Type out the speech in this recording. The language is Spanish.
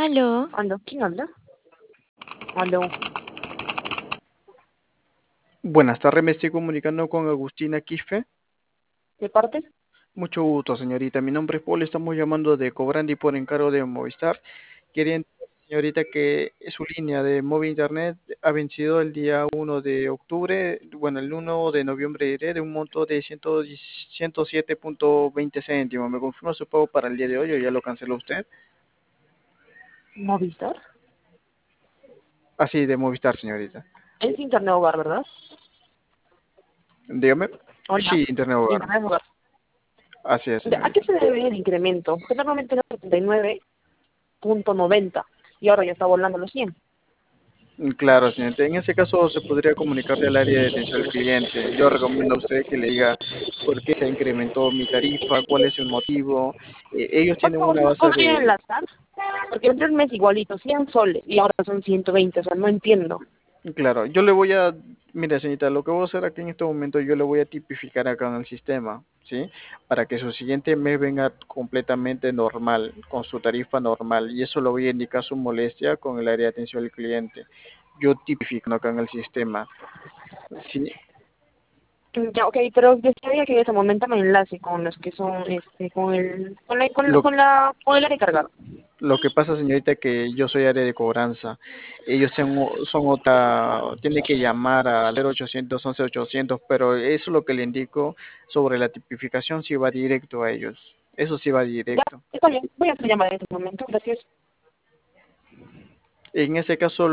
Aló, ¿Aló? ¿Quién habla? ¿Aló? Buenas tardes, me estoy comunicando con Agustina Quispe. ¿De parte? Mucho gusto, señorita. Mi nombre es Paul, estamos llamando de Cobrandi por encargo de Movistar. Quería indicar, señorita, que su línea de móvil internet ha vencido el día 1 de octubre, bueno, el 1 de noviembre diré, de un monto de 107.20 céntimos. ¿Me confirma su pago para el día de hoy o ya lo canceló usted? ¿Movistar? Así, de Movistar, señorita. Es Internet Hogar, ¿verdad? Dígame. Hola. Sí, Internet Hogar. Internet Hogar. Así es, ¿A qué señorita. se debe el incremento? Porque normalmente era 79.90 y ahora ya está volando los 100. Claro, señorita. En ese caso se podría comunicarle al área de atención al cliente. Yo recomiendo a usted que le diga por qué se incrementó mi tarifa, cuál es el motivo. Ellos Por tienen favor, una ¿me base podría de... enlazar? Porque el mes igualito, 100 soles y ahora son 120, o sea, no entiendo. Claro, yo le voy a... Mira, señorita, lo que voy a hacer aquí en este momento, yo le voy a tipificar acá en el sistema, ¿sí? Para que su siguiente mes venga completamente normal, con su tarifa normal. Y eso lo voy a indicar su molestia con el área de atención al cliente. Yo tipifico acá en el sistema. Sí, Ya, ok, pero desearía que en ese momento me enlace con los que son, lo, con el área cargada. Lo que pasa, señorita, que yo soy área de cobranza. Ellos son otra, tiene que llamar al 0800 11 800, pero eso es lo que le indico sobre la tipificación, si va directo a ellos. Eso sí va Ya, directo. está bien, voy a hacer llamada en este momento, gracias. En ese caso,